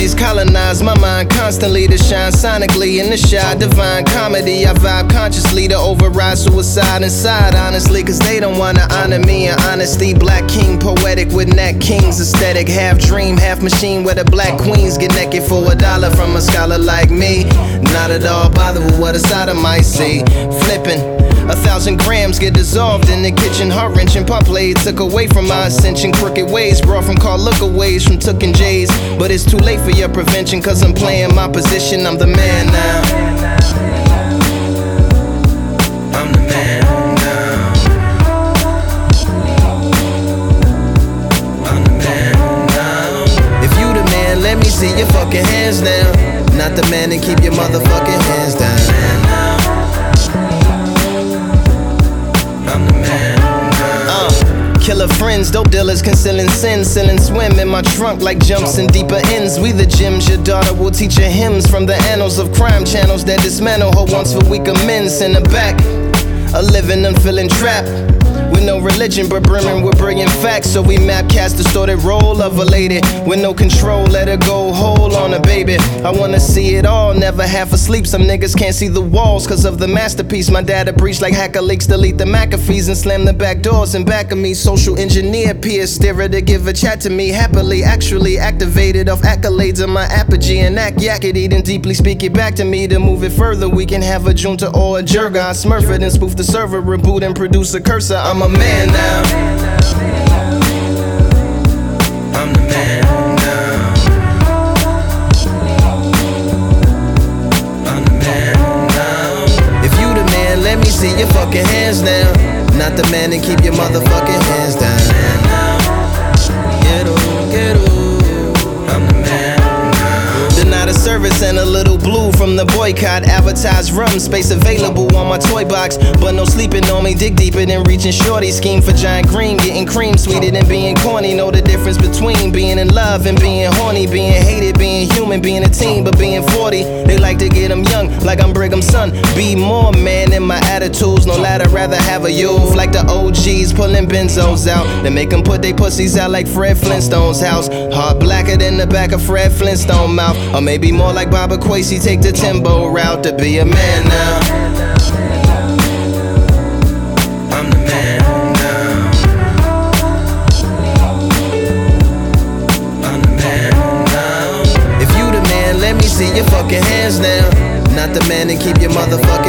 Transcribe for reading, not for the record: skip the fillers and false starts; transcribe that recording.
Colonize, colonize my mind constantly to shine sonically in the shy divine comedy. I vibe consciously to override suicide inside, honestly, cause they don't wanna honor me in honesty. Black king, poetic with Nat King's aesthetic. Half dream, half machine, where the black queens get naked for $1 from a scholar like me. Not at all bothered with what a side of might see. Flipping 1,000 grams get dissolved in the kitchen. Heart wrenching, pop blade took away from my ascension. Crooked ways brought from call lookaways from Tookin' J's. But it's too late for your prevention, cause I'm playing my position. I'm the man now. I'm the man now. I'm the man now. If you the man, let me see your fucking hands down. Not the man, then keep your motherfucking hands down. Killer friends, dope dealers, concealing sins, selling swim in my trunk like jumps in deeper ends. We the gems, your daughter will teach her hymns from the annals of crime channels that dismantle her wants for weaker men. Send her back, a living and feeling trapped with no religion but brimming with brilliant facts. So we map cast distorted role of a lady with no control, let her go whole on a baby. I wanna see it all, never half asleep. Some niggas can't see the walls cause of the masterpiece. My dad preached like hacker leaks, delete the McAfees and slam the back doors in back of me. Social engineer, peer steerer to give a chat to me happily. Actually activated off accolades of my apogee and act yakety, then deeply speak it back to me. To move it further, we can have a junta or a jerga. I smurf it and spoof the server, reboot and produce a cursor. I'm a man now. I'm the man now. I'm the man now. If you the man, let me see your fucking hands down. Not the man, then keep your motherfucking hands down. Get I'm the man now. Denied a service and a little blue from the boycott. Advertised rum, space available on my toy box. But no sleeping on me, dig deeper than reaching shorty. Scheme for giant green, getting cream sweeter than being corny. Know the difference between being in love and being horny. Being hated, being human, being a teen, but being 40. They like to get them young, like I'm Brigham's son. Be more man in my attitudes, no ladder, rather have a youth. Like the OGs pulling benzos out, then make them put they pussies out like Fred Flintstone's house. Heart blacker than the back of Fred Flintstone mouth. Or maybe more like Baba Quasi, take the Timbo route to be a man now. I'm the man now. I'm the man now. If you the man, let me see your fucking hands now. Not the man, then keep your motherfucking